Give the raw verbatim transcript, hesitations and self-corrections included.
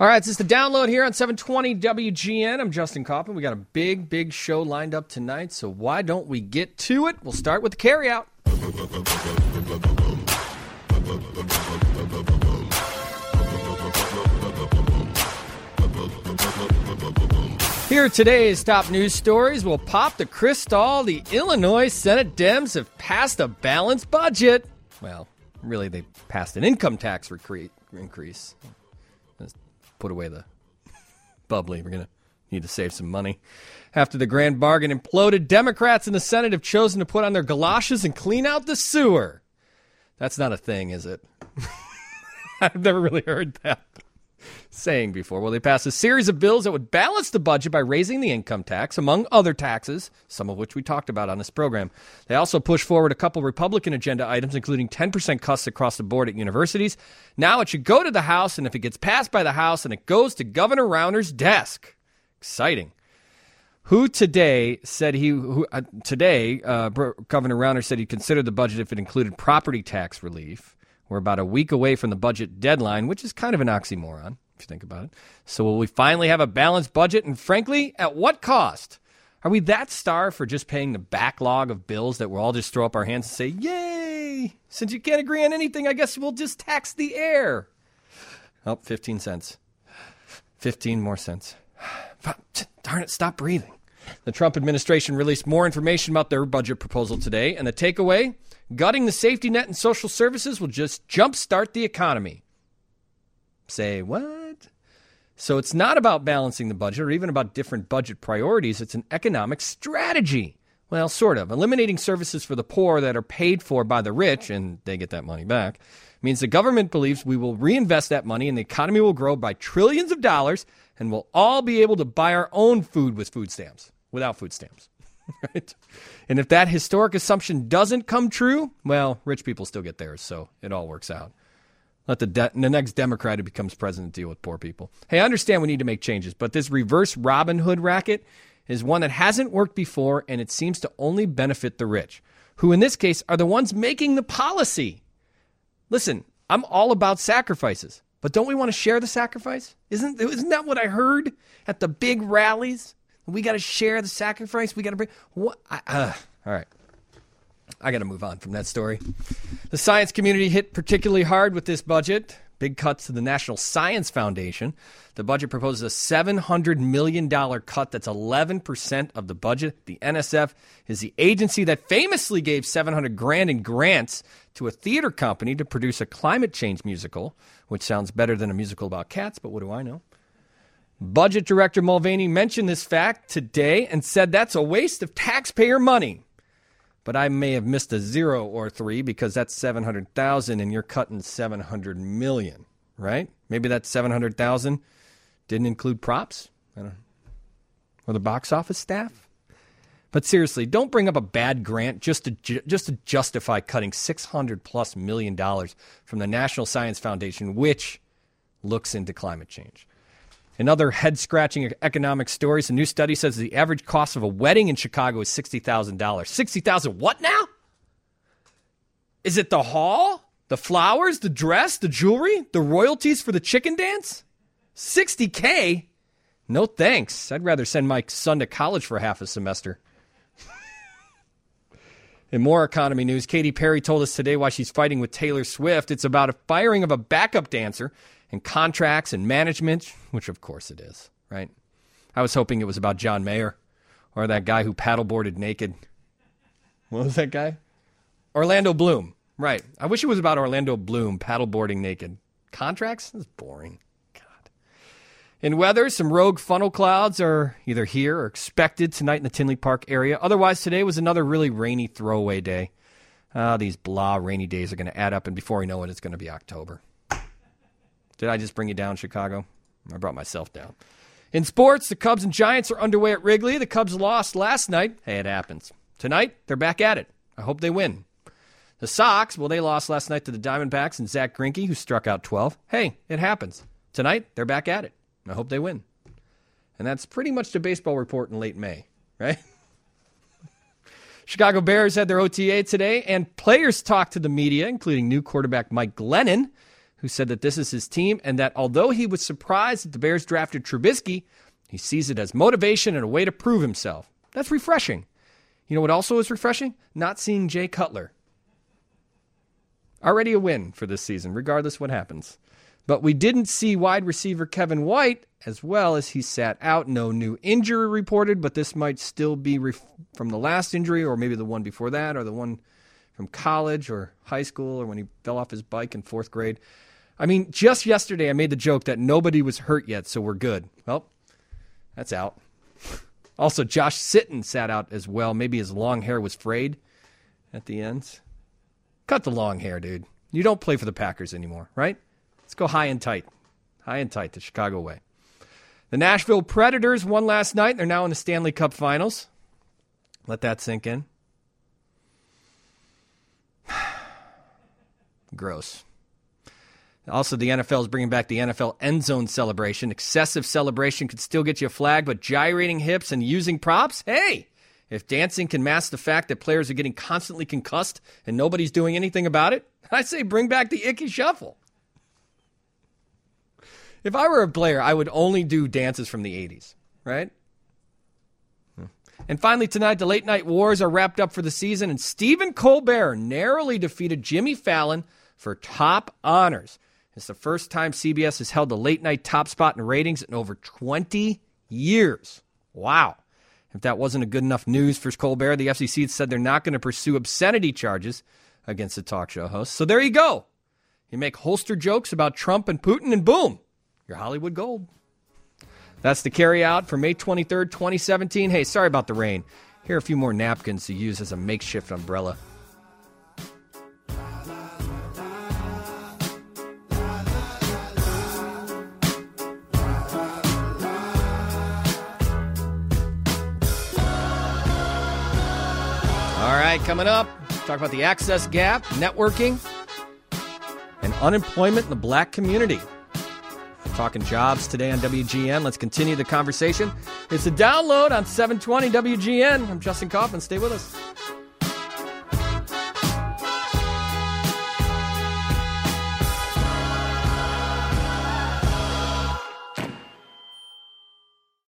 All right, this is the download here on seven twenty W G N. I'm Justin Kaufman. We got a big, big show lined up tonight, so why don't we get to it? We'll start with the carryout. Here are today's top news stories. We'll pop the crystal. The Illinois Senate Dems have passed a balanced budget. Well, really, they passed an income tax recre- increase. Let's put away the bubbly. We're going to need to save some money. After the grand bargain imploded, Democrats in the Senate have chosen to put on their galoshes and clean out the sewer. That's not a thing, is it? I've never really heard that saying before. Well, they passed a series of bills that would balance the budget by raising the income tax, among other taxes, some of which we talked about on this program. They also pushed forward a couple Republican agenda items, including ten percent cuts across the board at universities. Now it should go to the House, and if it gets passed by the House, and it goes to Governor Rauner's desk. Exciting. Who today said he, who, uh, today, uh, Governor Rauner said he'd consider the budget if it included property tax relief. We're about a week away from the budget deadline, which is kind of an oxymoron, if you think about it. So will we finally have a balanced budget? And frankly, at what cost? Are we that starved for just paying the backlog of bills that we'll all just throw up our hands and say, yay, since you can't agree on anything, I guess we'll just tax the air. Oh, fifteen cents. fifteen more cents. Darn it, stop breathing. The Trump administration released more information about their budget proposal today, and the takeaway, gutting the safety net and social services will just jumpstart the economy. Say what? So it's not about balancing the budget or even about different budget priorities. It's an economic strategy. Well, sort of. Eliminating services for the poor that are paid for by the rich, and they get that money back, means the government believes we will reinvest that money and the economy will grow by trillions of dollars and we'll all be able to buy our own food with food stamps, without food stamps. Right? And if that historic assumption doesn't come true, well, rich people still get theirs, so it all works out. Let the, de- the next Democrat who becomes president deal with poor people. Hey, I understand we need to make changes, but this reverse Robin Hood racket is one that hasn't worked before, and it seems to only benefit the rich, who in this case are the ones making the policy. Listen, I'm all about sacrifices, but don't we want to share the sacrifice? Isn't, isn't that what I heard at the big rallies? We got to share the sacrifice. We got to bring what? I, uh, all right. I got to move on from that story. The science community hit particularly hard with this budget. Big cuts to the National Science Foundation. The budget proposes a seven hundred million dollars cut. That's eleven percent of the budget. The N S F is the agency that famously gave seven hundred grand in grants to a theater company to produce a climate change musical, which sounds better than a musical about cats, but what do I know? Budget Director Mulvaney mentioned this fact today and said that's a waste of taxpayer money. But I may have missed a zero or three because that's seven hundred thousand dollars and you're cutting seven hundred million dollars, right? Maybe that seven hundred thousand dollars didn't include props, I don't know, or the box office staff. But seriously, don't bring up a bad grant just to ju- just to justify cutting six hundred plus million dollars from the National Science Foundation, which looks into climate change. In other head-scratching economic stories, a new study says the average cost of a wedding in Chicago is sixty thousand dollars. sixty thousand dollars what now? Is it the hall, the flowers, the dress, the jewelry, the royalties for the chicken dance? sixty K? No thanks. I'd rather send my son to college for half a semester. In more economy news, Katy Perry told us today why she's fighting with Taylor Swift. It's about a firing of a backup dancer and contracts and management, which of course it is, right? I was hoping it was about John Mayer or that guy who paddleboarded naked. What was that guy? Orlando Bloom, right. I wish it was about Orlando Bloom paddleboarding naked. Contracts? That's boring. God. In weather, some rogue funnel clouds are either here or expected tonight in the Tinley Park area. Otherwise, today was another really rainy throwaway day. Uh, these blah rainy days are going to add up, and before we know it, it's going to be October. Did I just bring you down, Chicago? I brought myself down. In sports, the Cubs and Giants are underway at Wrigley. The Cubs lost last night. Hey, it happens. Tonight, they're back at it. I hope they win. The Sox, well, they lost last night to the Diamondbacks and Zach Greinke, who struck out twelve. Hey, it happens. Tonight, they're back at it. I hope they win. And that's pretty much the baseball report in late May, right? Chicago Bears had their O T A today, and players talked to the media, including new quarterback Mike Glennon, who said that this is his team and that although he was surprised that the Bears drafted Trubisky, he sees it as motivation and a way to prove himself. That's refreshing. You know what also is refreshing? Not seeing Jay Cutler. Already a win for this season, regardless what happens. But we didn't see wide receiver Kevin White, as well as he sat out. No new injury reported, but this might still be ref- from the last injury or maybe the one before that or the one from college or high school or when he fell off his bike in fourth grade. I mean, just yesterday I made the joke that nobody was hurt yet, so we're good. Well, that's out. Also, Josh Sitton sat out as well. Maybe his long hair was frayed at the ends. Cut the long hair, dude. You don't play for the Packers anymore, right? Let's go high and tight. High and tight, the Chicago way. The Nashville Predators won last night. They're now in the Stanley Cup Finals. Let that sink in. Gross. Also, the N F L is bringing back the N F L end zone celebration. Excessive celebration could still get you a flag, but gyrating hips and using props? Hey, if dancing can mask the fact that players are getting constantly concussed and nobody's doing anything about it, I say bring back the icky shuffle. If I were a player, I would only do dances from the eighties, right? And finally tonight, the late night wars are wrapped up for the season, and Stephen Colbert narrowly defeated Jimmy Fallon for top honors. It's the first time C B S has held the late night top spot in ratings in over twenty years. Wow. If that wasn't a good enough news for Colbert, the F C C said they're not going to pursue obscenity charges against the talk show host. So there you go. You make holster jokes about Trump and Putin, and boom, you're Hollywood gold. That's the carry out for May twenty-third, twenty seventeen. Hey, sorry about the rain. Here are a few more napkins to use as a makeshift umbrella. All right, coming up, talk about the access gap, networking, and unemployment in the black community. We're talking jobs today on W G N. Let's continue the conversation. It's a download on seven twenty W G N. I'm Justin Kaufman. Stay with us.